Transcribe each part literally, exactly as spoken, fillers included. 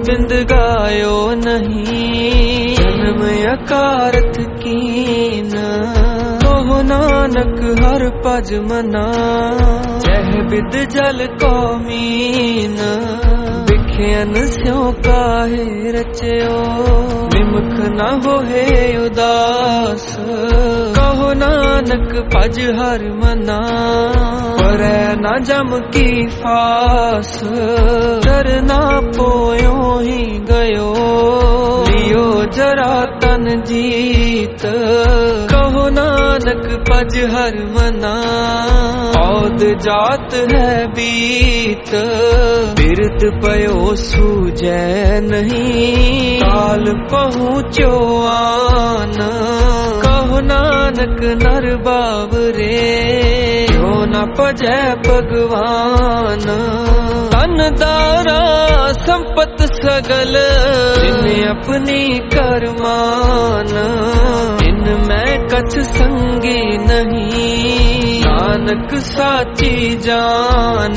बिंद गायो नहीं, जन्म अकारथ कीन। कहो नानक हर पज मना, जह बिद जल को मीन। बिख्यन स्यों काहे रचयो, निमख न होए उदास। कहो नानक पज हर मना, परै न जम की फास। चरना पोयो ही गयो, लियो जरा तन जीत। कहो नानक पज हर मना, औद जात है बीत। बिरत पयो सूझै नहीं, काल पहुँचो आन। कहो नानक नर बावरे, क्यों न पजै भगवान। धन दारा संपत सगल, जिन्हें अपनी करमान। इनमें कछ संगी नहीं, नानक साची जान।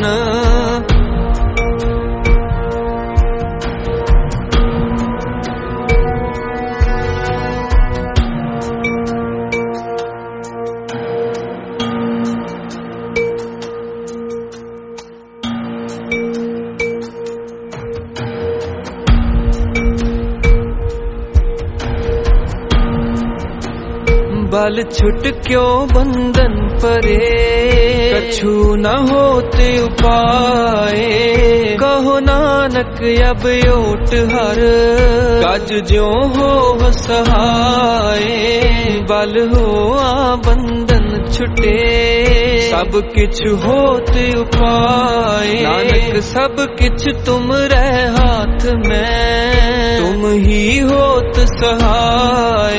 बल छुट क्यों बंधन परे, कछु न होते उपाय। कहो नानक अब ओट हर, गज ज्यों हो सहाय। बल हो आ बंधन छुटे, सब किछ होते उपाय। नानक सब किछ तुम रे हाथ में, तुम ही होत सहाय।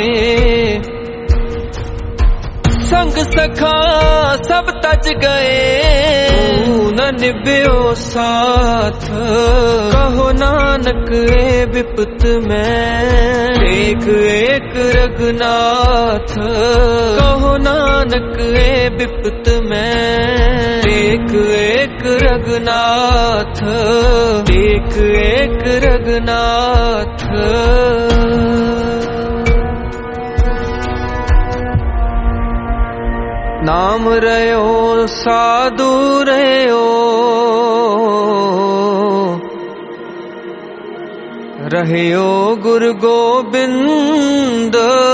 संग सखा सब तज गए, न निभ्यो साथ। कहो नानक ए विपत में, एक एक रघुनाथ। कहो नानक ए विपत में, एक एक रघुनाथ। एक एक रघुनाथ। नाम रयो साधु रयो, रहयो गुरु गोबिंद।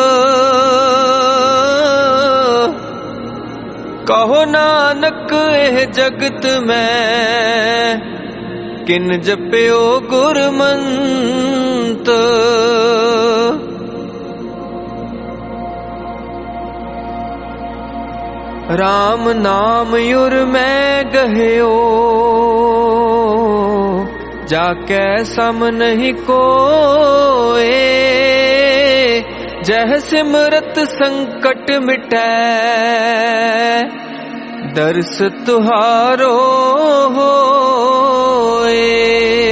कहो नानक एह जगत में, किन जप्यो गुरमंत। राम नाम युर में गह्यो, जाकै सम नहीं कोए। जह सिमरत संकट मिटै, दर्श तुहारो होए।